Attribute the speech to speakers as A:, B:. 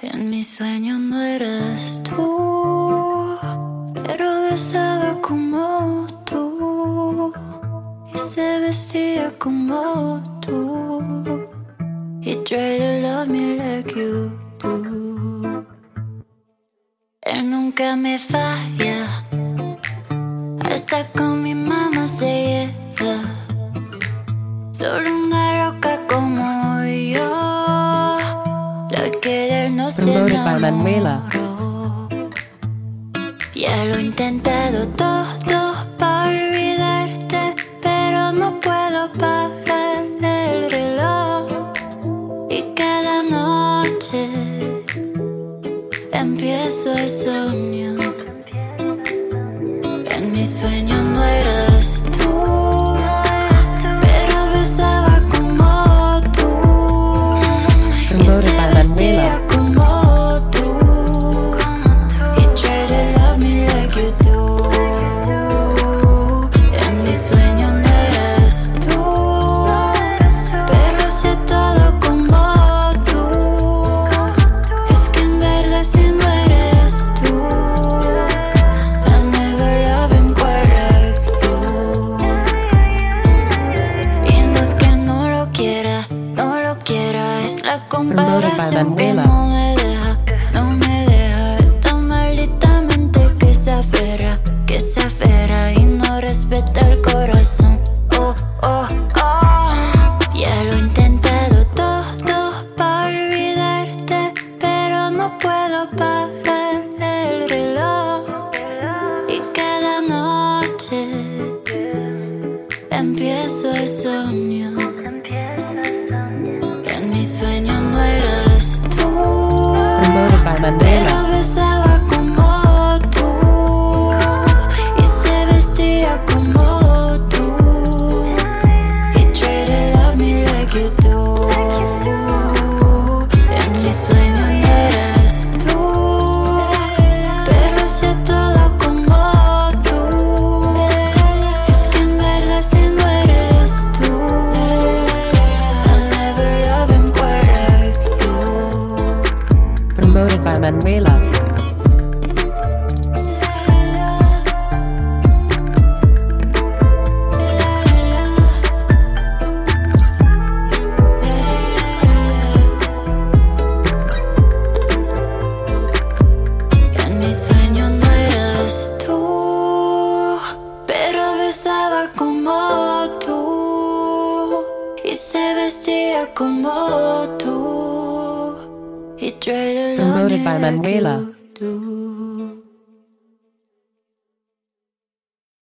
A: En mi sueño no eras tú, pero besaba como tú y se vestía como tú. He tried to love me like you do. Él nunca me falla, hasta con mi mamá se lleva. Solo una loca como yo, la que de él no se enamoró. Ya lo he intentado todo para olvidarte, pero no puedo parar el reloj. Y cada noche empiezo a soñar. En mi sueño no eras tú, pero besaba como tú y se vestía como tú. He tried to love me like you do. En mi sueño no eras tú, pero hacía todo como tú. Es que en verdad si no eres tú, I'll never love him quite like you. Y no es que no lo quiera, es la comparación que no me deja, esta maldita mente que se aferra y no respeta el corazón. Oh, oh, oh. Ya lo he intentado todo para olvidarte, pero no puedo parar el reloj. Y cada noche empiezo a soñar. En mi sueño no eras tú, pero besaba como tú y se vestía como tú. He tried to love me like you do. En mi sueño no eras tú, pero hacía todo como tú. Es que en verdad si no eres tú, I'll never love him quite like you.
B: Promoted by Manuela.
A: En mi sueño no eras tú, pero besaba como tú y se vestía como tú. He tried to love me
B: Promoted by
A: like
B: Manuela.
A: you